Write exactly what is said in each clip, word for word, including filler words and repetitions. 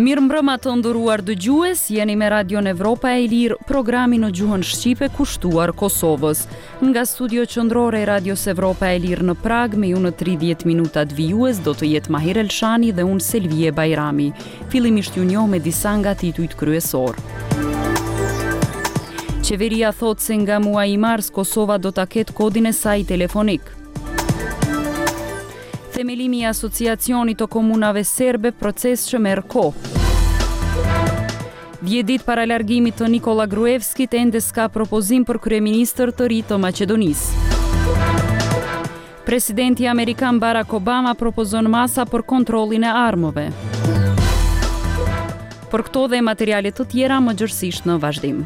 Mirëmbrëma të nderuar dëgjues, jeni me Radion Evropa e Lirë, programi në gjuhën shqipe kushtuar Kosovës. Nga studio qendrore e Radios Evropa e Lirë në Prag, me ju në tridhjetë minutat vijues do të jetë Mahir Elshani dhe unë Selvie Bajrami. Fillimisht ju njoh me disa nga titujt kryesor. Qeveria thot se nga muaji mars Kosova do ta ketë kodin e saj telefonik. Themelimi i asociacionit të komunave serbe, proces që merr kohë. dhjetë ditë para largimit të Nikola Gruevskit, ende s'ka propozim për kryeministër të ri të Maqedonisë. Presidenti amerikan Barack Obama propozon masa për kontrollin e armëve. Për këto dhe materiale të tjera më gjërësisht në vazhdim.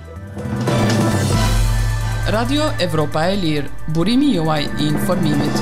Radio Evropa e Lirë, burimi juaj i informimit.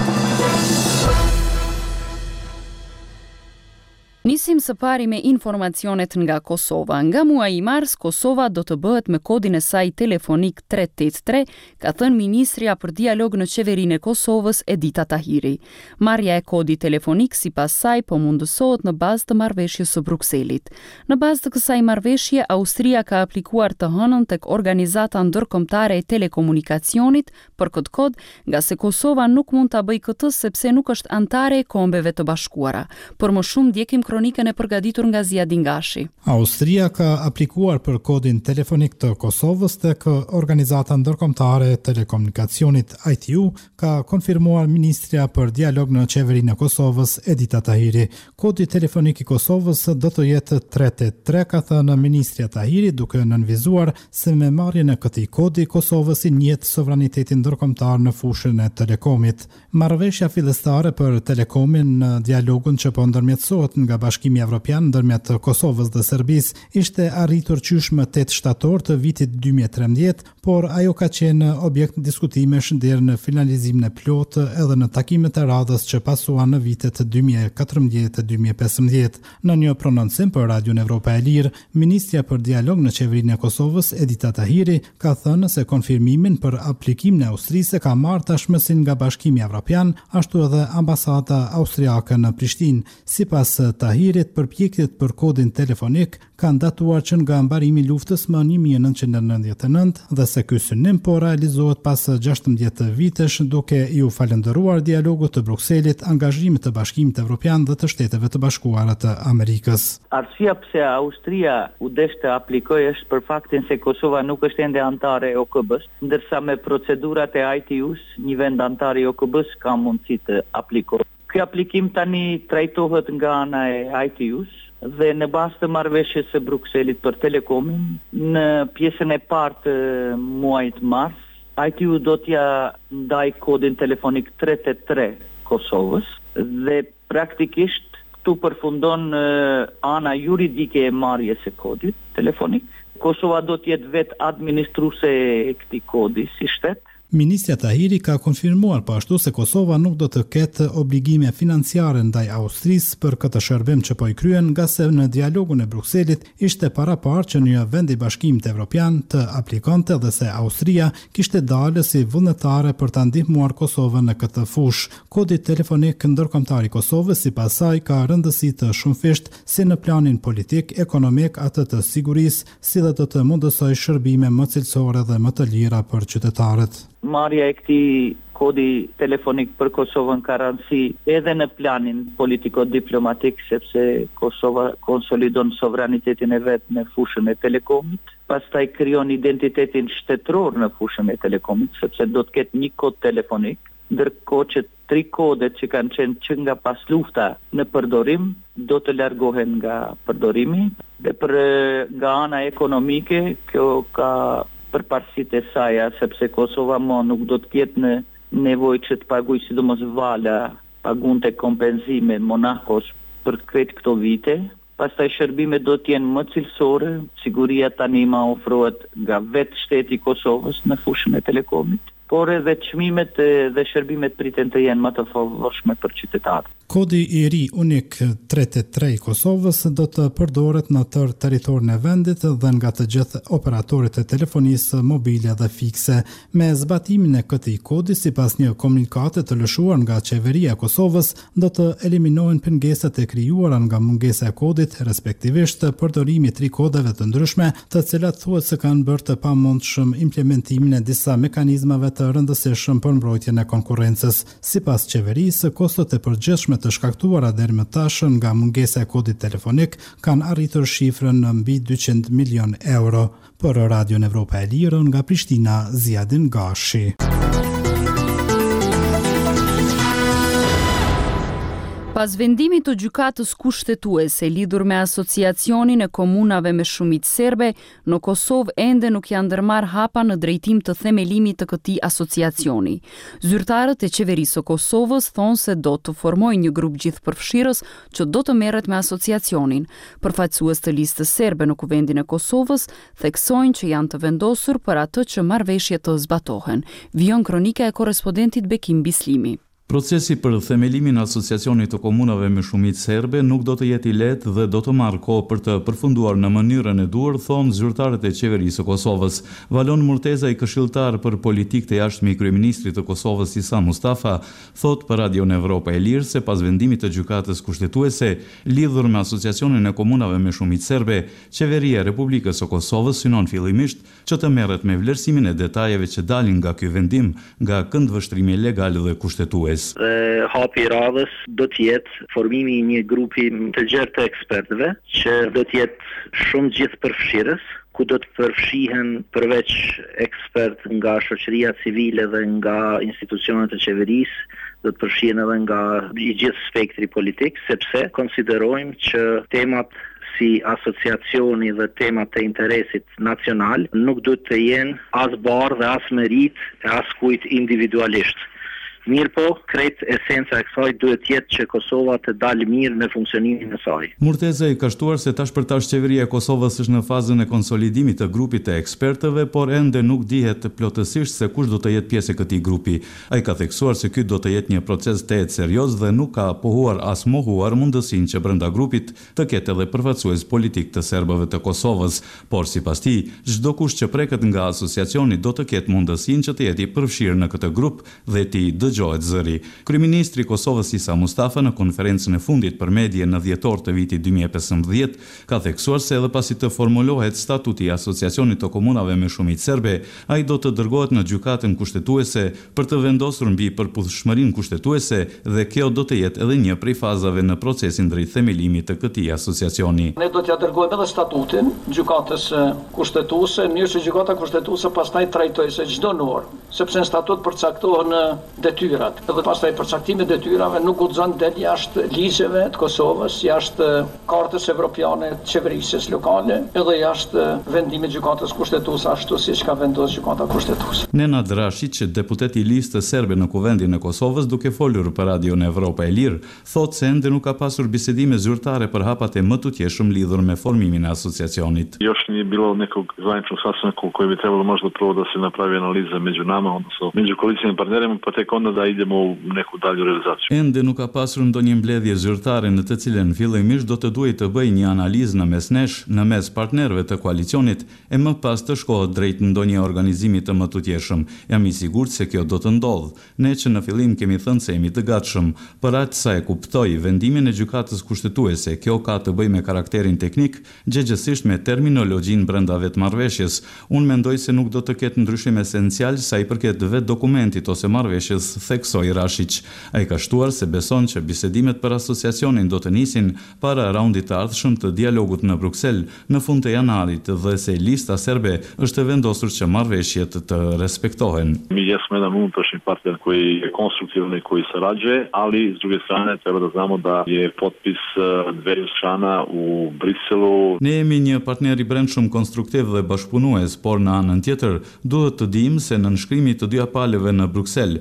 Nisim së pari me informacionet nga Kosova. Nga muaji mars, Kosova do të bëhet me kodin e saj telefonik tre tetëdhjetë tre, ka thënë Ministria për Dialog në Qeverinë e Kosovës Edita Tahiri. Marrja e kodit telefonik sipas saj po mundësohet në bazë të marrëveshjes së Brukselit. Në bazë të kësaj marrëveshje, Austria ka aplikuar të hënën tek Organizata Ndërkombëtare e Telekomunikacionit për këtë kod, nga se Kosova nuk mund ta bëjë këtë sepse nuk është antare e Kombeve të Bashkuara. Por më shumë ndjekim kronikën e përgatitur nga Ziadin Gashi. Austria ka aplikuar për kodin telefonik të Kosovës tek Organizata Ndërkombëtare e Telekomunikacionit I T U, ka konfirmuar Ministria për Dialog në Qeverinë e Kosovës Edita Tahiri. Kodi telefonik i Kosovës do të jetë tre tetëdhjetë tre, ka thënë Ministria Tahiri, duke nënvizuar se me marrjen e këtij kodi Kosovës i njihet sovranitetin ndërkombëtar në fushën e telekomit. Marrëveshja fillestare për telekomin në dialogun që po ndërmjetësohet nga Bashkimi Evropian ndërmjet Kosovës dhe Serbisë ishte arritur qysh më tetë shtator të vitit dy mijë e trembëdhjetë, por ajo ka qenë objekt diskutimesh deri në finalizimin e plotë edhe në takimet e radhës që pasuan në vitet dy mijë e katërmbëdhjetë e dy mijë e pesëmbëdhjetë. Në një prononcim për Radion Evropa e Lirë, Ministria për Dialog në Qeverinë e Kosovës Edita Tahiri ka thënë se konfirmimin për aplikimin e Austrisë ka marrë tashmësin nga Bashkimi Evropian, ashtu edhe ambasada austriake në Prishtinë. Sipas Tahirit, përpjekjet për kodin telefonik kanë datuar që nga mbarimi i luftës më një mijë e nëntëqind e nëntëdhjetë e nëntë dhe se ky synim po realizohet pas gjashtëmbëdhjetë vitesh, duke i u falendëruar dialogut të Brukselit, angazhimit të Bashkimit Evropian dhe të Shteteve të Bashkuara të Amerikës. Arsyeja pse Austria u desh të aplikojë është për faktin se Kosova nuk është ende antare e O K B-s, ndërsa me procedurat e I T U-s, një vend antar i O K B-s ka mundësi të aplikojë. Ky aplikim tani trajtohet nga ana e I T U-s dhe në bazë të marrëveshjes së Brukselit për telekomin, në pjesën e parë të muajit mars, I T U do t'ja ndaj kodin telefonik tre tetëdhjetë tre Kosovës dhe praktikisht këtu përfundon ana juridike e marrjes së kodit telefonik. Kosova do t'jetë vetë administruese e këtij kodi si shtet. Ministria Tahiri ka konfirmuar po ashtu se Kosova nuk do të ketë obligime financiare ndaj Austrisë për këtë shërbim që po i kryen, nga se në dialogun e Brukselit ishte paraparë që një vend i Bashkimit Evropian të aplikonte dhe se Austria kishte dalë si vullnetare për ta ndihmuar Kosovën në këtë fushë. Kodi telefonik ndërkombëtar i Kosovës sipas saj ka rëndësi të shumëfisht si në planin politik, ekonomik, atë të sigurisë, si dhe do të mundësojë shërbime më cilësore dhe më të lira për qytetarët. Marrja e këtij kodi telefonik për Kosovën ka rëndësi edhe në planin politiko-diplomatik, sepse Kosova konsolidon sovranitetin e vet në fushën e telekomit, pastaj krijon identitetin shtetëror në fushën e telekomit, sepse do të ketë një kod telefonik, ndërkohë që tri kodet që kanë qenë që nga pas lufta në përdorim do të largohen nga përdorimi dhe për nga ana ekonomike kjo ka përparësitë e saj, sepse Kosova mo nuk do të ketë në nevojë që të paguajë sidomos vala, pagunte kompenzime Monakos për këtë këto vite. Pastaj shërbimet do të jenë më cilësore, siguria tani ma ofrohet nga vetë shteti i Kosovës në fushën e telekomit. por edhe çmimet dhe shërbimet priten të jenë më të favorshme për qytetarët. Kodi i ri unik tre tetëdhjetë tre i Kosovës do të përdoret në tërë territorin e vendit dhe nga të gjithë operatorit e telefonisë mobile dhe fikse. Me zbatimin e këtij kodi, sipas një komunikate të lëshuar nga qeveria e Kosovës, do të eliminohen pengesat e krijuara nga mungesa e kodit, respektivisht përdorimi i tri kodeve të ndryshme, të cilat thuhet se kanë bërë të pamundshëm implementimin e disa mekanizmave të rëndësishëm për mbrojtjen e konkurrencës. Sipas qeverisë, kostot e përgjithshme të shkaktuara deri më tash nga mungesa e kodit telefonik kanë arritur shifrën në mbi dyqind milion euro. Për Radion Evropa e Lirë, nga Prishtina, Ziadin Gashi. Pas vendimit të gjykatës kushtetuese lidhur me asociacionin e komunave me shumicë serbe, në Kosovë ende nuk janë ndërmarrë hapa në drejtim të themelimit të këtij asociacioni. Zyrtarët e qeverisë së Kosovës thonë se do të formojnë një grup gjithëpërfshirës që do të merret me asociacionin. Përfaqësues të listës serbe në Kuvendin e Kosovës theksojnë që janë të vendosur për atë që marrëveshjet të zbatohen. Vijon kronika e korrespondentit Bekim Bislimi. Procesi për themelimin e asociacionit të komunave me shumicë serbe nuk do të jetë i lehtë dhe do të marrë kohë për të përfunduar në mënyrën e duhur, thonë zyrtarët e qeverisë së Kosovës. Valon Murteza, i këshilltar për politikë të jashtme i kryeministrit të Kosovës Isa Mustafa, thot për Radion Evropa e Lirë se pas vendimit të gjykatës kushtetuese lidhur me asociacionin e komunave me shumicë serbe, qeveria e Republikës së Kosovës synon fillimisht që të merret me vlerësimin e detajeve që dalin nga ky vendim, nga këndvështrimi legal dhe kushtetues. Dhe hapi i radhës do të jetë formimi i një grupi të gjerë të ekspertëve që do të jetë shumë gjithëpërfshirës, ku do të përfshihen përveç ekspert nga shoqëria civile dhe nga institucionet e qeverisë, do të përfshihen edhe nga i gjithë spektri politik, sepse konsiderojmë që temat si asociacioni dhe temat të interesit nacional nuk duhet të jenë as barë dhe as merit e as kujt individualisht. Mirë po, krejt esenca e kësaj duhet jetë që Kosova të dalë mirë në funksionimin e saj. Murteza i ka shtuar se tash për tash qeveria e Kosovës është në fazën e konsolidimit të grupit të ekspertëve, por ende nuk dihet plotësisht se kush do të jetë pjesë e këtij grupi. Ai ka theksuar se ky do të jetë një proces tejet serioz dhe nuk ka pohuar as mohuar mundësinë që brenda grupit të ketë edhe përfaqësues politik të serbëve të Kosovës, por sipas tij, çdo kush që preket nga asociacioni do të ketë mundësinë që të jetë i përfshirë në këtë grup dhe ti dëgjohet zëri. Kryeministri i Kosovës Isa Mustafa në konferencën e fundit për media në dhjetor të vitit dy mijë e pesëmbëdhjetë ka theksuar se edhe pasi të formulohet statuti i asociacionit të komunave me shumicë serbe, ai do të dërgohet në gjykatën kushtetuese për të vendosur mbi përputhshmërinë kushtetuese dhe kjo do të jetë edhe një prej fazave në procesin drejt themelimit të këtij asociacioni. Ne do t'ja dërgojmë edhe statutin gjykatës kushtetuese, në mënyrë që gjykata kushtetuese pastaj trajtojë se çdo normë, sepse në statut përcaktohen detyrat. Edhe pastaj përcaktimi i detyrave nuk guxon del jashtë ligjeve të Kosovës, jashtë kartës evropiane të qeverisë lokale, edhe jashtë vendimit gjykatës kushtetuese ashtu siç ka vendosur gjykata kushtetuese. Nenad Rashid, deputeti i listës serbe në Kuvendin e Kosovës, duke folur për Radion Evropa e Lirë, thotë se ende nuk ka pasur bisedime zyrtare për hapat e më tutjeshëm lidhur me formimin e asociacionit. Još nije bilo nekog zvaničnog sastanka koji bi trebalo možda prvo da se napravi analiza među nama, odnosno među koalicionim partnerima, pa tek onda da idemo u neku dalju realizaciju. Ende nuk ka pasur ndonjë mbledhje zyrtare në të cilën fillimisht do të duhej të bëjë një analizë në mes nesh, në mes partnerëve të koalicionit, e më pas të shkohet drejt ndonjë organizimi të mëtutjeshëm. Jam i sigurt se kjo do të ndodhë. Ne që në fillim kemi thënë se jemi të gatshëm, për aq sa e kuptoj vendimin e gjykatës kushtetuese, kjo ka të bëjë me karakterin teknik, gjëgjësisht me terminologjinë brenda vetmarrëveshjes. Unë mendoj se nuk do të ketë ndryshim esencial sa i përket vetë dokumentit ose marrëveshjes, theksoi Rashiq. Ai ka shtuar se beson që bisedimet për asociacionin do të nisin para raundit të ardhshëm të dialogut në Bruksel në fund të janarit dhe se lista serbe është vendosur që marrëveshjet të respektohen. Mi jesmo jedan unutrašnji partner koji je konstruktivan i koji sarađuje, ali s druge strane treba da znamo da je potpis dveju strana u Briselu. Ne jemi një partner i brendshëm konstruktiv dhe bashkëpunues, por në anën tjetër duhet të dimë se në nënshkrimi të dyja palëve në Bruksel, për ne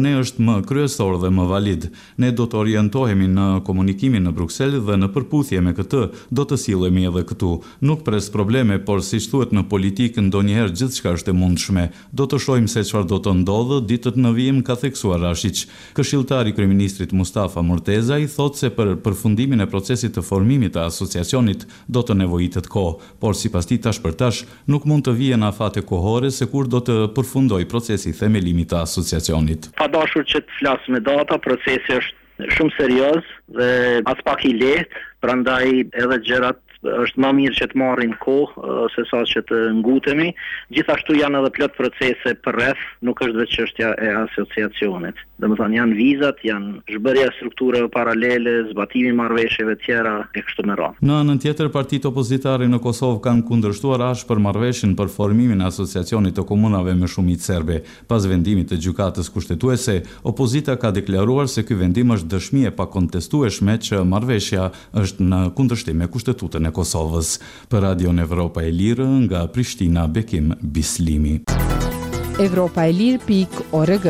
ne është më kryesor dhe më valid. Ne do të orientohemi në komunikimin në Bruksel dhe në përputhje me këtë do të sillemi edhe këtu. Nuk pres probleme, por siç thuhet në politikë ndonjëherë gjithçka është e mundshme. Do të shohim se çfarë do të ndodhë ditët në vijim, ka theksuar Rashić. Këshilltari i kryeministrit Mustafa Morteza i thotë se për përfundimin e procesit të formimit të asociacionit do të nevojitet kohë, por sipas tij tash për tash nuk mund të vijë në afate kohore se kur do të përfundoj procesi i themelimit të asociacionit. Pa dashur që të flas me data, procesi është shumë serioz dhe as pak i lehtë, prandaj edhe gjërat është më mirë që të marrin kohë se sa që të ngutemi. Gjithashtu janë edhe plot procese përreth, nuk është vetëm çështja e asociacionit. Domethënë janë vizat, janë zhbërja e strukturave paralele, zbatimi i marrëveshjeve të tjera e kështu me radhë. Në anën tjetër, partitë opozitare në Kosovë kanë kundërshtuar ashpër marrëveshjen për formimin e asociacionit të komunave me shumicë serbe. Pas vendimit të gjykatës kushtetuese, opozita ka deklaruar se ky vendim është dëshmi e pakontestueshme që marrëveshja është në kundërshtim me kushtetutën e Kosovës. Për Radion Evropa e Lirë, nga Prishtina, Bekim Bislimi. Evropa e Lirë pikë org.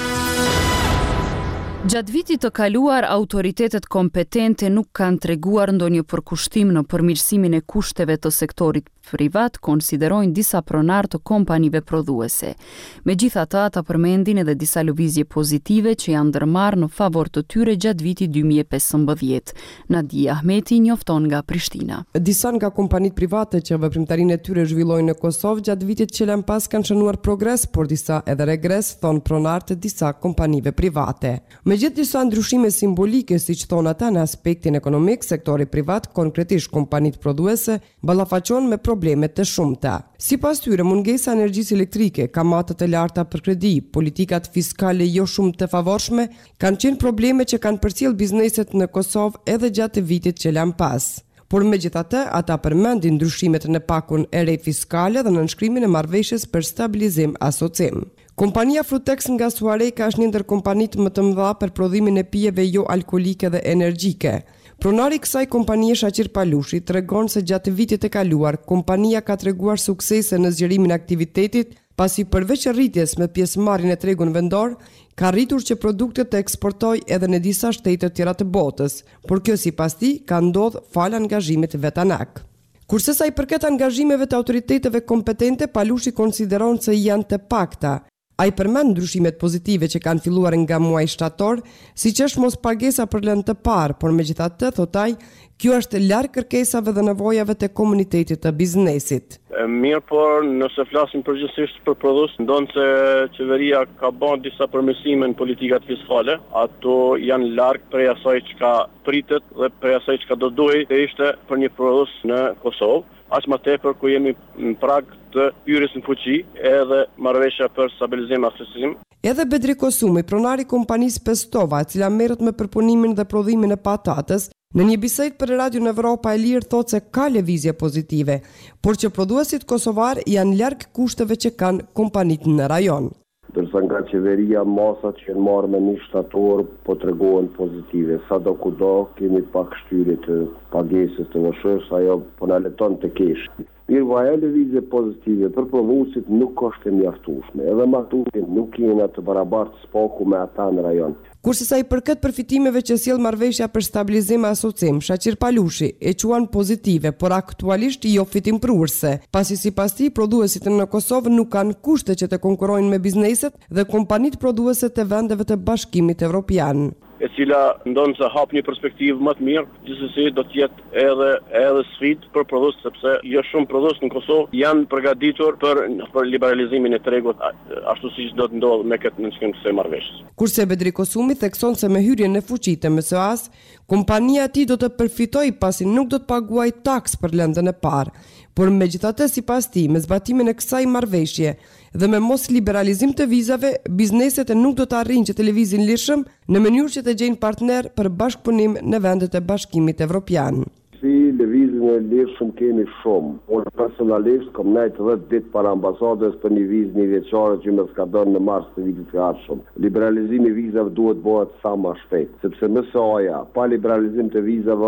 Gjatë vitit të kaluar, autoritetet kompetente nuk kanë treguar ndonjë përkushtim në përmirësimin e kushteve të sektorit privat, konsiderojnë disa pronar të kompanive prodhuese. Megjithatë, ata përmendin edhe disa lëvizje pozitive që janë ndërmarrë në favor të tyre gjatë vitit dy mijë e pesëmbëdhjetë. Nadia Ahmeti njofton nga Prishtina. Disa nga kompanitë private që veprimtarinë e tyre zhvillojnë në Kosovë gjatë vitit që lën pas kanë shënuar progres, por disa edhe regres, thon pronarët e disa kompanive private. Megjithë disa ndryshime simbolike, siç thon ata në aspektin ekonomik, sektori privat, konkretisht kompanitë prodhuese, ballafaqon me probleme të shumta. Sipas tyre, mungesa e energjisë elektrike, kamatet e larta për kredi, politikat fiskale jo shumë të favorshme, kanë qenë probleme që kanë përcjell bizneset në Kosovë edhe gjatë vitit që lan pas. Por megjithatë, ata përmendin ndryshimet në pakun e re fiskale dhe në nënshkrimin e marrëveshjes për stabilizim asocim. Kompania Frutex nga Suareka është një ndër kompanitë më të mëdha për prodhimin e pijeve jo alkolike dhe energjike. Pronari i kësaj kompanie Shaqir Palushi tregon se gjatë vitit të kaluar, kompania ka treguar suksese në zgjerimin e aktivitetit, pasi përveç rritjes me pjesëmarrjen e tregun vendor, ka rritur që produktet të eksportojë edhe në disa shtete të tjera të botës, por kjo sipas tij ka ndodhur fal angazhimit vetanak. Kurse sa i përket angazhimeve të autoriteteve kompetente, Palushi konsideron se janë të pakta. Ai përmend ndryshimet pozitive që kanë filluar nga muaji shtator, siç është mos pagesa për lënë të parë, por megjithatë, thot ai, kjo është larg kërkesave dhe nevojave të komunitetit të biznesit. Mirë, por nëse flasim përgjithsisht për prodhues, ndonë se qeveria ka bën disa përmirësime në politikat fiskale, ato janë larg prej asaj çka pritet dhe prej asaj çka do duhej të ishte për një prodhues në Kosovë. Aq më tepër ku jemi në prag të hyrjes në fuqi edhe marrëveshja për stabilizim asociim. Edhe Bedri Kosumi, pronari i kompanisë Pestova, e cila merret me përpunimin dhe prodhimin e patatës, në një bisedë për Radion Evropa e Lirë thotë se ka lëvizje pozitive, por që prodhuesit kosovar janë larg kushteve që kanë kompanitë në rajon. Dërsa nga qeveria masat që në marrë me një shtator po të regohen pozitive. Sa do kudo kemi pak shtyrit të pagesës të vëshës, ajo po në leton të kesh. Mirë, vaja lëvizje pozitive për prodhuesit nuk është e mjaftueshme, edhe maturin nuk jena të barabartë spaku me ata në rajon. Kurse sa i përket përfitimeve që sjell marrëveshja për stabilizim e asocim, Shaqir Palushi e quan pozitive, por aktualisht jo fitimprurse, pasi sipas tij prodhuesit në Kosovë nuk kanë kushte që të konkurrojnë me bizneset dhe kompanitë prodhuese të vendeve të Bashkimit Evropian, e cila ndonë se hap një perspektivë më të mirë, gjithsesi do të jetë edhe edhe sfidë për prodhues, sepse jo shumë prodhues në Kosovë janë përgatitur për për liberalizimin e tregut, ashtu siç do të ndodhë me këtë nënshkrim të kësaj marrëveshje. Kurse Bedri Kosumi thekson se me hyrjen në fuqi të M S A-s, kompania e tij do të përfitojë pasi nuk do të paguajë taks për lëndën e parë. Por megjithatë, sipas tij, me zbatimin e kësaj marrëveshje dhe me mos liberalizim të vizave, bizneset e nuk do të arrijnë që të lëvizin lirshëm në mënyrë që të gjejnë partner për bashkëpunim në vendet e Bashkimit Evropian. Si lëvizjen e lirshëm kemi shumë. Unë personalisht kam nejtë dhjetë ditë para ambasadës për një vizë një vjeçare që më ska dhënë në mars të vitit të ardhshëm. Liberalizimi i vizave duhet bëhet sa më shpejt, sepse M S A-ja pa liberalizim të vizave është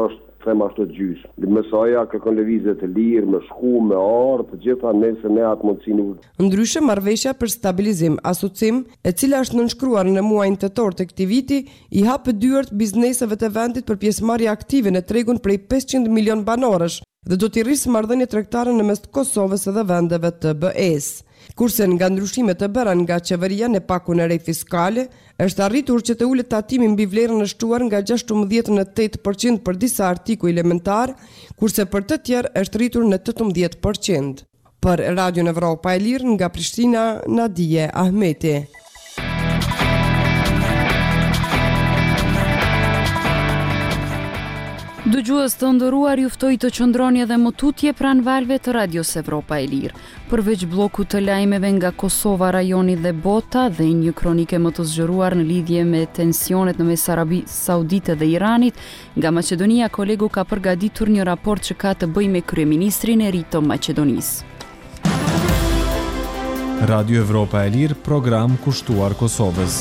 them ashtu gjysmë. Mesaja kërkon lëvizje të lirë, me shku, me ardhë, të gjitha nëse ne atë mundësinë. Ndryshe, marrëveshja për stabilizim asocim, e cila është nënshkruar në muajin tetor të këtij viti, i hap dyert bizneseve të vendit për pjesëmarrje aktive në tregun prej pesëqind milion banorësh dhe do t'i rrisë marrëdhënie tregtare në mes të Kosovës dhe vendeve të B E-s. Kurse nga ndryshimet të bëra nga qeveria në pakun e re fiskale, është arritur që të ulet tatimi mbi vlerën e shtuar nga gjashtëmbëdhjetë në tetë përqind për disa artikuj elementar, kurse për të tjerë është rritur në tetëmbëdhjetë përqind. Për Radio Evropa e Lirë nga Prishtina, Nadije Ahmeti. Dëgjues të nderuar, ju ftoj të qëndroni edhe më tutje pranë valve të Radios Evropa e Lirë. Përveç blokut të lajmeve nga Kosova, rajoni dhe bota dhe një kronike më të zgjeruar në lidhje me tensionet në mes Arabisë Saudite dhe Iranit, nga Maqedonia kolegu ka përgatitur një raport që ka të bëjë me kryeministrin e ri të Maqedonisë. Radio Evropa e Lirë, program kushtuar Kosovës.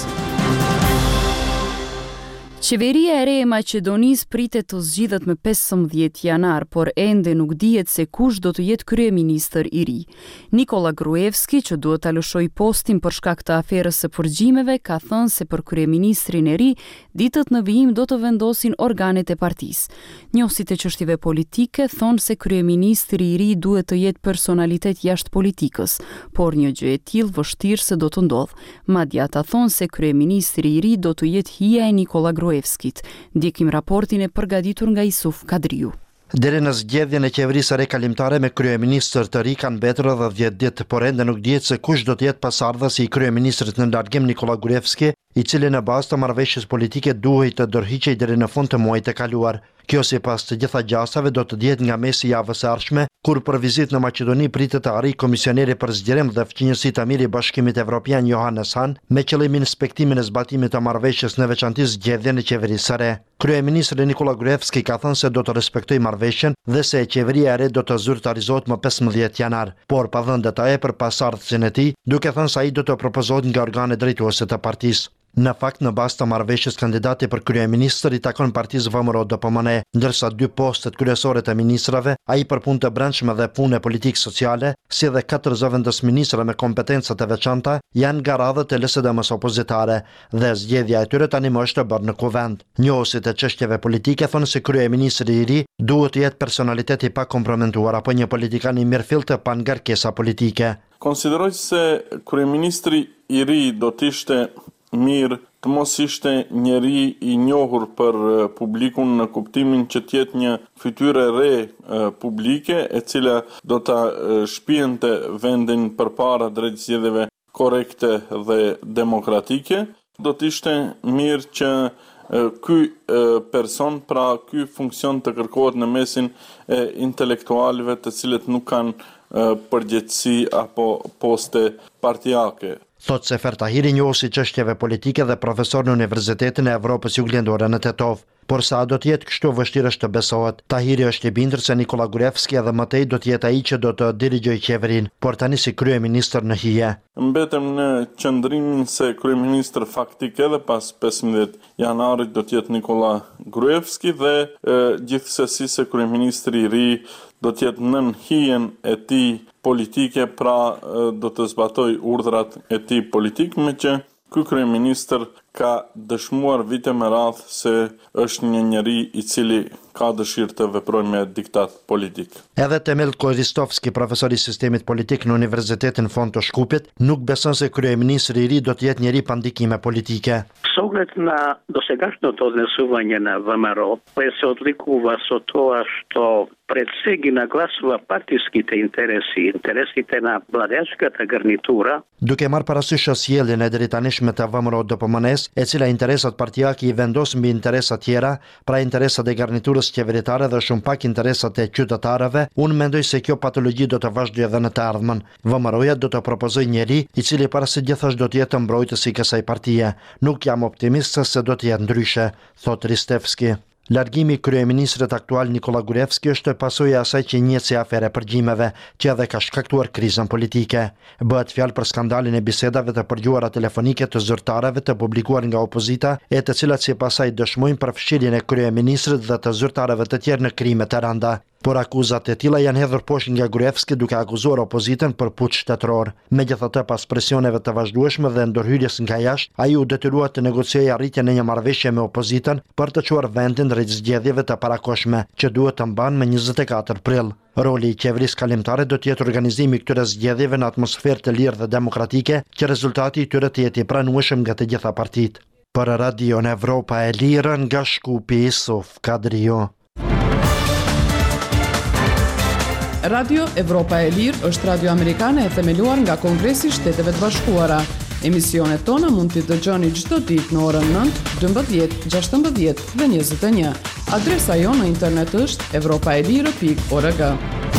Qeveria e re e Maqedonisë pritet të zgjidhet më pesëmbëdhjetë janar, por ende nuk dihet se kush do të jetë kryeministër i ri. Nikola Gruevski, që duhet ta lëshojë postin për shkak të aferës së përgjimeve, ka thënë se për kryeministrin e ri, ditët në vijim do të vendosin organet e partisë. Njohësit e çështjeve politike thonë se kryeministri i ri duhet të jetë personalitet jashtë politikës, por një gjë e tillë vështirë se do të ndodhë. Madje ata thonë se kryeministri i ri do të jetë hija e Nikola Gruevskit. Ndjekim raportin e përgatitur nga Isuf Kadriu. Deri në zgjedhjen e qeverisë së re kalimtare me kryeministër të ri kanë mbetur edhe dhjetë ditë, por ende nuk dihet se kush do të jetë pasardhësi i kryeministrit në largim Nikola Gruevski, i cili në bazë të marrëveshjes politike duhej të dorëhiqej deri në fund të muajit të kaluar. Kjo sipas të gjitha gjasave do të dihet nga mesi i javës së ardhshme, kur për vizitë në Maqedoni pritet të arrijë komisioneri për zgjerim dhe fqinjësi të mirë i Bashkimit Evropian Johannes Hahn, me qëllimin inspektimin e zbatimit të marrëveshjes në veçantë zgjedhjen e qeverisë së re. Kryeministri Nikola Gruevski ka thënë se do të respektojë marrëveshjen dhe se qeveria e re do të zyrtarizohet më pesëmbëdhjetë janar, por pa dhënë detaje për pasardhësinë e tij, duke thënë se ai do të propozohet nga organet drejtuese të partisë. Në fakt, në bazë të marrëveshjes, kandidati për kryeministër i takon partisë V M R O D P M N E, ndërsa dy postet kryesore të ministrave, ai për punë të brendshme dhe punë e politikë sociale, si dhe katër zëvendësministra me kompetenca të veçanta, janë nga radhët e L S D M-s opozitare dhe zgjedhja e tyre tani më është e bërë në kuvend. Njohësit e çështjeve politike thonë se kryeministri i ri duhet të jetë personalitet i pakomprometuar apo një politikan i mirëfill të pa ngarkesa politike. Konsideroj se kryeministri i ri do të ishte mirë të mos ishte njeri i njohur për publikun në kuptimin që tjetë një fytyrë e re publike e cila do të shpijente vendin për para drejt zgjedhjeve korekte dhe demokratike. Do të ishte mirë që ky person, pra ky funksion të kërkohet në mesin e intelektualëve të cilët nuk kanë përgjegjësi apo poste partijake. Thot Sefer Tahiri, njohësi çështjeve politike dhe profesor në Universitetin e Evropës Juglindore në Tetov. Por sa do të jetë kështu vështirë është të besohet. Tahiri është i bindur se Nikola Gruevski edhe më tej do të jetë ai që do të dirigjojë qeverinë, por tani si kryeministër në hije. Mbetem në qëndrimin se kryeministër faktik edhe pas pesëmbëdhjetë janarit do të jetë Nikola Gruevski dhe e, gjithsesi se kryeministri i ri do të jetë nën hijen e tij politike, pra do të zbatoj urdhrat e tij politik, me që ky kryeministër ka dëshmuar vite me radhë se është një njeri i cili ka dëshirë të veprojë me diktat politik. Edhe Temel Koristovski, profesor i sistemit politik në Universitetin Fond të Shkupit, nuk beson se kryeministri i ri do të jetë njeri pa ndikime politike. С оглед на досегашното однесување на В М Р O, кое се одликува со тоа што пред се ги нагласува партиските интереси, интересите на владеачката гарнитура. Duke marrë parasysh sjelljen e drejtanishme të V M R O D P M N-s, e cila interesat partijake i vendos mbi interesa tjera, pra interesat e garniturës qeveritare dhe shumë pak interesat e qytetarëve, unë mendoj se kjo patologji do të vazhdojë edhe në të ardhmen. V M R O-ja do të propozojë njeri i cili para së gjithash do të jetë mbrojtës i kësaj partie. Nuk jam optimist se do të jetë ndryshe, thot Ristevski. Largimi i kryeministrit aktual Nikola Gruevski është pasojë e asaj që njihet si afere përgjimeve, që edhe ka shkaktuar krizën politike. Bëhet fjalë për skandalin e bisedave të përgjuara telefonike të zyrtarëve të publikuar nga opozita, e të cilat sipas saj dëshmojnë përfshirjen e kryeministrit dhe të zyrtarëve të tjerë në krime të rënda. Por akuzat e tilla janë hedhur poshtë nga Gruevski duke akuzuar opozitën për puç shtetëror. Megjithatë, pas presioneve të vazhdueshme dhe ndërhyrjes nga jashtë, ai u detyrua të negociojë arritjen e një marrëveshje me opozitën për të çuar vendin drejt zgjedhjeve të parakohshme, që duhet të mbahen më njëzet e katër prill. Roli i qeverisë kalimtare do të jetë organizimi i këtyre zgjedhjeve në atmosferë të lirë dhe demokratike, që rezultati i tyre të jetë i pranueshëm nga të gjitha partitë. Për Radion Evropa e Lirë, nga Shkupi, Yusuf Kadriu. Radio Evropa e Lirë është radio amerikane e themeluar nga Kongresi i Shteteve të Bashkuara. Emisionet tona mund t'i dëgjoni çdo ditë në orën nëntë, dymbëdhjetë, gjashtëmbëdhjetë dhe njëzet e një. Adresa jonë në internet është evropaelire pikë org.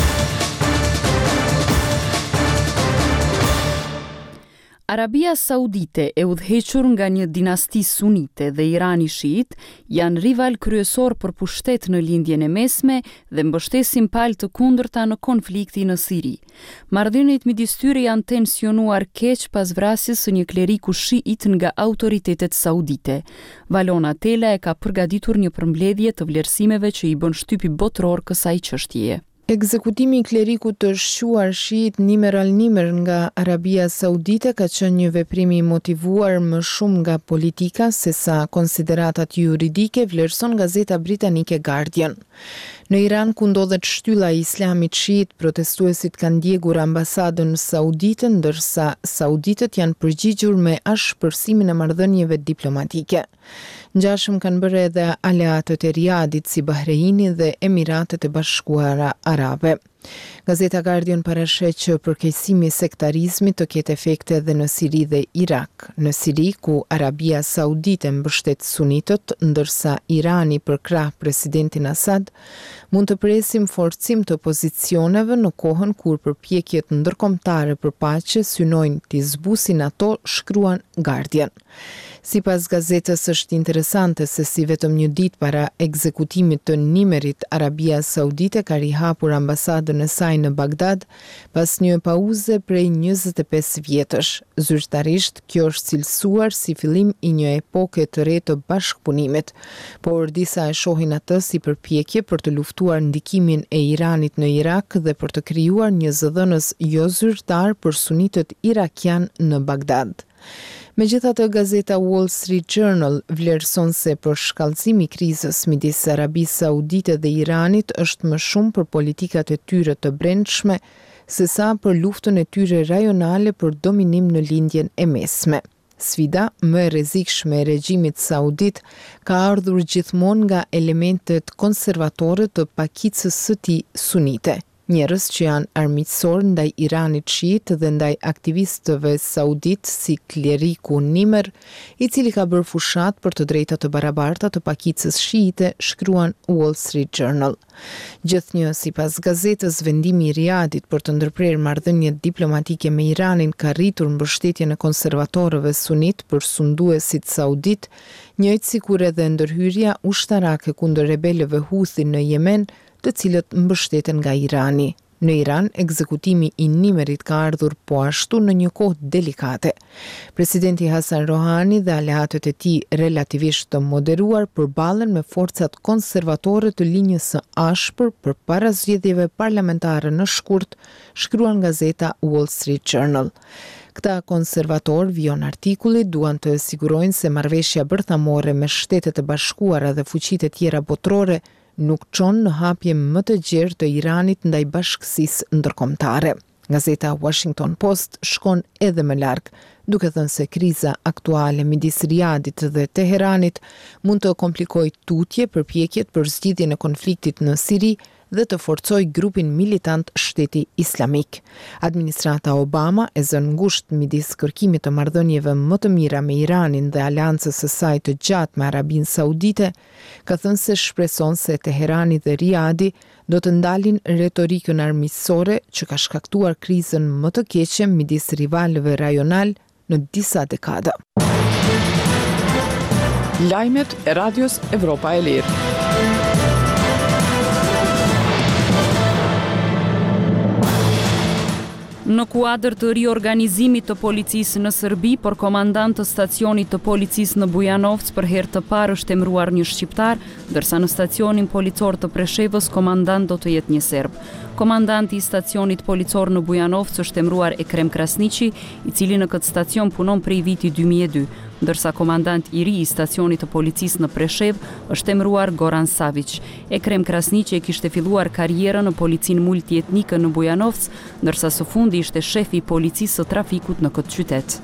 Arabia Saudite, e udhëhequr nga një dinasti sunite dhe Irani shiit, janë rival kryesor për pushtet në lindjen e mesme dhe mbështesin palë të kundërta në konfliktin në Siri. Marrëdhëniet midis tyre janë tensionuar keq pas vrasjes së një kleriku shiit nga autoritetet saudite. Valona Tela e ka përgatitur një përmbledhje të vlerësimeve që i bën shtypi botror kësaj çështjeje. Ekzekutimi i klerikut të shquar shiit Nimer al-Nimer nga Arabia Saudite ka qenë një veprim i motivuar më shumë nga politika se sa konsideratat juridike, vlerëson gazeta britanike Guardian. Në Iran, ku ndodhet shtylla e Islamit shiit, protestuesit kanë ndjekur ambasadën saudite, ndërsa sauditët janë përgjigjur me ashpërsimin e marrëdhënieve diplomatike. Ngjashëm kanë bërë edhe aleatët e Riyadit si Bahreini dhe Emiratet e Bashkuara Arabe. Gazeta Guardian parashet që përkeqësimi i sektarizmit të ketë efekte edhe në Siri dhe Irak. Në Siri, ku Arabia Saudite mbështet sunitët, ndërsa Irani përkrah presidentin Assad, mund të presim forcim të pozicioneve në kohën kur përpjekjet ndërkombëtare për paqe synojnë t'i zbusin ato, shkruan Guardian. Sipas gazetës, është interesante se si vetëm një ditë para ekzekutimit të Nimerit, Arabia Saudite ka rihapur ambasadën e saj në Bagdad pas një pauze prej njëzet e pesë vjetësh. Zyrtarisht, kjo është cilësuar si fillim i një epoke të re të bashkëpunimit, por disa e shohin atë si përpjekje për të luftuar ndikimin e Iranit në Irak dhe për të krijuar një zëdhënës jo zyrtar për sunitët irakian në Bagdad. Megjithatë, gazeta Wall Street Journal vlerëson se përshkallëzimi i krizës midis Arabisë Saudite dhe Iranit është më shumë për politikat e tyre të brendshme se sa për luftën e tyre rajonale për dominim në lindjen e mesme. Sfida më e rrezikshme e regjimit saudit ka ardhur gjithmonë nga elementet konservatore të pakicës së tij sunite. Njerëz që janë armiqësor ndaj Iranit shiit dhe ndaj aktivistëve saudit si kleriku Nimer, i cili ka bërë fushat për të drejtat të barabarta të pakicës shiite, shkruan Wall Street Journal. Gjithnjë, sipas gazetës, vendimi i Riyadit për të ndërprerë marrëdhënie diplomatike me Iranin ka rritur mbështetjen e konservatorëve sunit për sunduesit saudit, njëjtë sikur edhe ndërhyrja ushtarake kundër rebelëve Houthi në Yemen, të cilët mbështeten nga Irani. Në Iran, ekzekutimi i Nimerit ka ardhur po ashtu në një kohë delikate. Presidenti Hasan Rohani dhe aleatët e tij relativisht të moderuar përballen me forcat konservatore të linjës së ashpër përpara zgjedhjeve parlamentare në shkurt, shkruan gazeta Wall Street Journal. Këta konservator, vijon artikulli, duan të sigurojnë se marrëveshja bërthamore me Shtetet e Bashkuara dhe fuqitë e tjera botrore nuk çon në hapje më të gjerë të Iranit ndaj bashkësisë ndërkombëtare. Gazeta Washington Post shkon edhe më larg, duke thënë se kriza aktuale midis Riyadit dhe Teheranit mund të komplikojë tutje përpjekjet për zgjidhjen e konfliktit në Siri dhe të forcoj grupin militant Shteti Islamik. Administrata Obama e zën ngushtë midis kërkimit të marrëdhënieve më të mira me Iranin dhe aleancës së saj të gjatë me Arabinë Saudite, ka thënë se shpreson se Teherani dhe Riyadi do të ndalin retorikën armiqësore që ka shkaktuar krizën më të keqe midis rivalëve rajonal në disa dekada. Lajmet e Radios Evropa e Lirë. Në kuadër të riorganizimit të policisë në Serbi, por komandant të stacionit të policisë në Bujanovc për herë të parë është emëruar një shqiptar, ndërsa në stacionin policor të Preshevës komandant do të jetë një serb. Komandanti i stacionit policor në Bujanovc është emëruar Ekrem Krasniqi, i cili në këtë stacion punon prej viti dy mijë e dy, ndërsa komandant i ri i stacionit të policisë në Preshev është emëruar Goran Savic. Ekrem Krasniqi e kishte filluar karrierën në policinë multietnike në Bujanovc, ndërsa së fundi ishte shefi i policisë së trafikut në këtë qytet.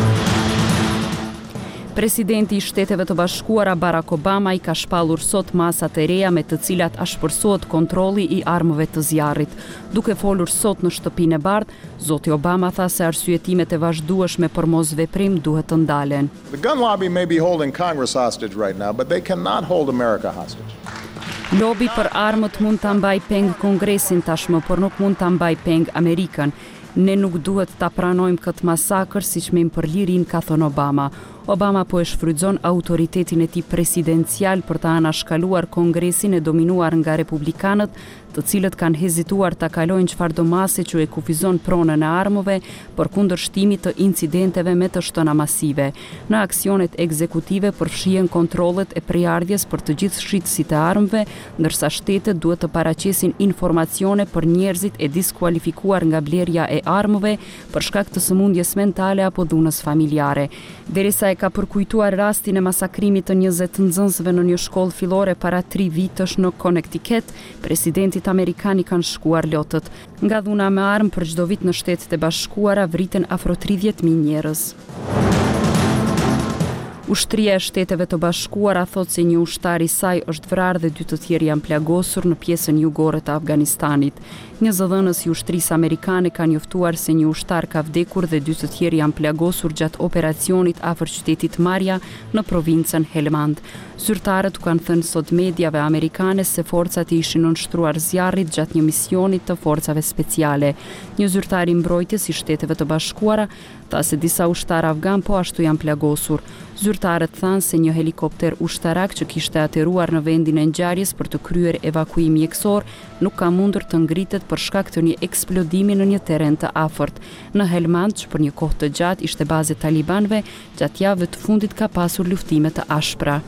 Presidenti i Shteteve të Bashkuara Barack Obama i ka shpallur sot masat e reja me të cilat ashpërsohet kontrolli i armëve të zjarrit. Duke folur sot në shtëpinë e bardhë, zoti Obama tha se arsyetimet e vazhdueshme për mosveprim duhet të ndalen. The gun lobby may be holding Congress hostage right now, but they cannot hold America hostage. Lobi për armët mund ta mbaj peng Kongresin tashmë, por nuk mund ta mbaj peng Amerikën. Ne nuk duhet ta pranojmë këtë masakër siç me për lirin, ka thënë Obama. Obama po e shfrytëzon autoritetin e tij presidencial për të anashkaluar Kongresin e dominuar nga republikanët, të cilët kanë hezituar ta kalojnë çfarëdo mase që e kufizon pronën e armëve për kundërshtimit të incidenteve me të shtëna masive. Në aksionet ekzekutive përfshihen kontrollet e prejardhjes për të gjithë shitësit e armëve, ndërsa shtetet duhet të paraqesin informacione për njerëzit e diskualifikuar nga blerja e armëve për shkak të sëmundjes mentale apo dhunës familjare. Derisa e ka përkujtuar rastin e masakrimit të njëzet nxënësve në një shkollë fillore para tri vitësh në Connecticut, presidentit amerikan i kanë shkuar lotët. Nga dhuna me armë për çdo vit në Shtetet e Bashkuara vriten afro tridhjetë mijë njerëz. Ushtria e Shteteve të Bashkuara thot se një ushtar i saj është vrarë dhe dy të tjerë janë plagosur në pjesën jugore të Afganistanit. Një zëdhënës i ushtrisë amerikane ka njoftuar se një ushtar ka vdekur dhe dy të tjerë janë plagosur gjatë operacionit afër qytetit Marja në provincën Helmand. Zyrtarët u kanë thënë sot mediave amerikane se forcat i ishin nënshtruar zjarrit gjatë një misionit të forcave speciale. Një zyrtar i mbrojtjes i Shteteve të Bashkuara tha se disa ushtar afgan po ashtu janë plagosur. Zyrtarët thanë se një helikopter ushtarak që kishte ateruar në vendin e ngjarjes për të kryer evakuim mjekësor nuk ka mundur të ngritet për shkak të një eksplodimi në një terren të afërt. Në Helmand, që për një kohë të gjatë ishte bazë e talibanëve, gjatë javëve të fundit ka pasur luftime të ashpra.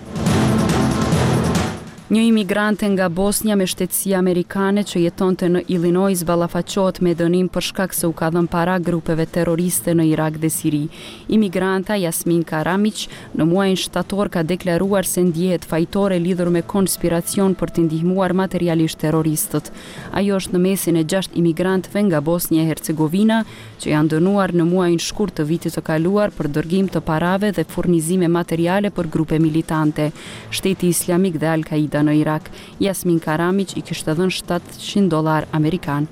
Një imigrante nga Bosnia me shtetësi amerikane që jetonte në Illinois ballafaqohet me dënim për shkak se u ka dhënë para grupeve terroriste në Irak dhe Siri. Imigranta Jasmin Karamic në muajin shtator ka deklaruar se ndjehet fajtore lidhur me konspiracion për të ndihmuar materialisht terroristët. Ajo është në mesin e gjashtë imigrantëve nga Bosnia e Hercegovina që janë dënuar në muajin shkurt të vitit të kaluar për dërgim të parave dhe furnizime materiale për grupe militante. Shteti Islamik dhe Al-Qaida në Irak. Jasmin Karamic i kishte dhënë shtatëqind dollar amerikan.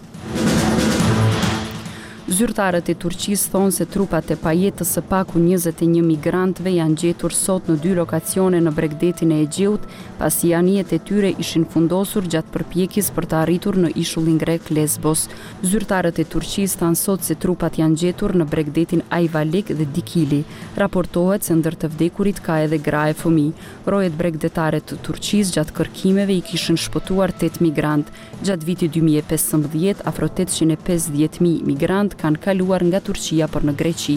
Zyrtarët e Turqisë thonë se trupat e pajetës së paku njëzet e një migrantëve janë gjetur sot në dy lokacione në bregdetin e Egjeut, pasi anijet e tyre ishin fundosur gjatë përpjekjes për të arritur në ishullin grek Lesbos. Zyrtarët e Turqisë thanë sot se trupat janë gjetur në bregdetin Ayvalik dhe Dikili. Raportohet se ndër të vdekurit ka edhe gra e fëmijë. Rojet bregdetare të Turqisë gjatë kërkimeve i kishin shpëtuar tetë migrant. Gjatë vitit dy mijë e pesëmbëdhjetë, afro tetëqind e pesëdhjetë mijë migrant kanë kaluar nga Turqia për në Greqi.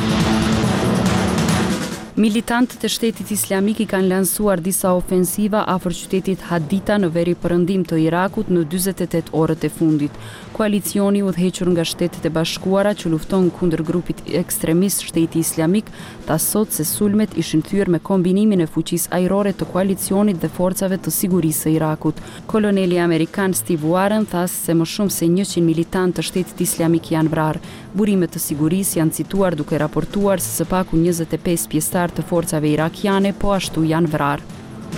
Militantët e Shtetit Islamik i kanë lansuar disa ofensiva afër qytetit Haditha në veri perëndim të Irakut në dyzet e tetë orët e fundit. Koalicioni udhëhequr nga Shtetet e Bashkuara që lufton kundër grupit ekstremist Shteti Islamik tha sot se sulmet ishin thyer me kombinimin e fuqisë ajrore të koalicionit dhe forcave të sigurisë së Irakut. Koloneli amerikan Steve Warren tha se më shumë se njëqind militantë të Shtetit Islamik janë vrarë. Burimet të sigurisë janë cituar duke raportuar se së paku njëzet e pesë pjesëtar të forcave irakiane po ashtu janë vrarë.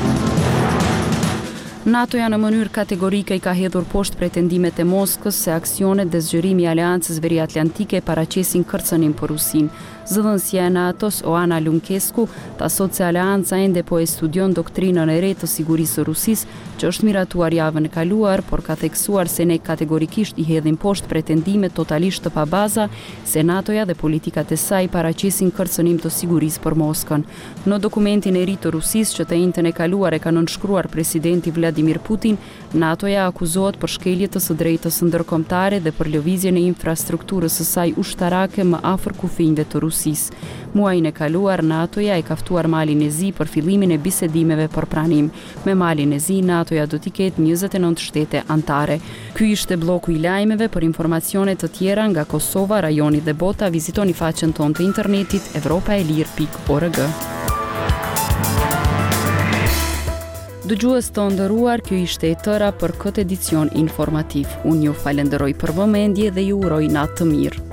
NATO-ja në mënyrë kategorike i ka hedhur poshtë pretendimet e Moskës se aksionet dhe zgjerimi i Aleancës Veriatlantike paraqesin kërcënim për Rusinë. Zëdhënësia e NATO-s Oana Lunkescu ta sot se aleanca ende po e studion doktrinën e re të sigurisë së Rusisë, që është miratuar javën e kaluar, por ka theksuar se ne kategorikisht i hedhim poshtë pretendimet totalisht të pabaza se NATO-ja dhe politikat e saj paraqesin kërcënim të sigurisë për Moskën. Në dokumentin e ri të Rusisë që të njëjtën e kaluar e ka nënshkruar presidenti Vladimir Putin, NATO-ja akuzohet për shkelje të së drejtës ndërkombëtare dhe për lëvizjen e infrastrukturës së saj ushtarake më afër kufinjve të Rusisë. Muajin e kaluar, NATO-ja e ka ftuar Malin e Zi për fillimin e bisedimeve për pranim. Me Malin e Zi, NATO-ja do t'i ketë njëzet e nëntë shtete antare. Ky ishte bloku i lajmeve. Për informacione të tjera nga Kosova, rajoni dhe bota, vizitoni faqen tonë të internetit evropaelir pikë org. Dëgjues të nderuar, kjo ishte e tëra për këtë edicion informativ. Unë ju falenderoj për vëmendje dhe ju uroj natë të mirë.